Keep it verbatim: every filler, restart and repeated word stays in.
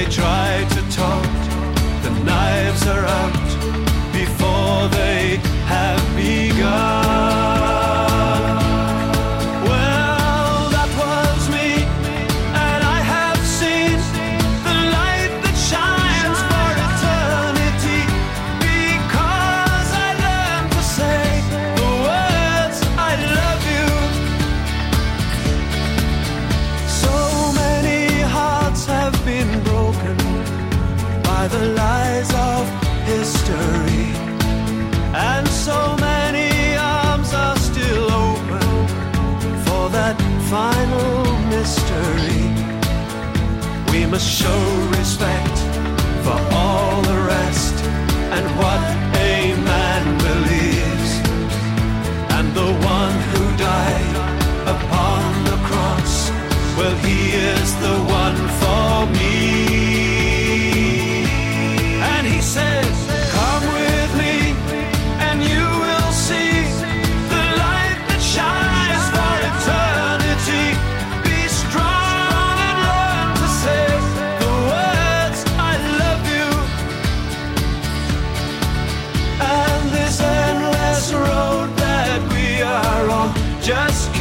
they try to taunt, the knives are out before they have begun. Well, that was me, and I have seen the light that shines for eternity, because I learned to say the words I love you. So many hearts have been broken by the lies of history, and so many arms are still open for that final mystery. We must show respect for all the rest and what a man believes, and the one who died upon the cross, well, he is the one for me. And he says, come with me and you will see the light that shines for eternity. Be strong and learn to say the words I love you. And this endless road that we are on just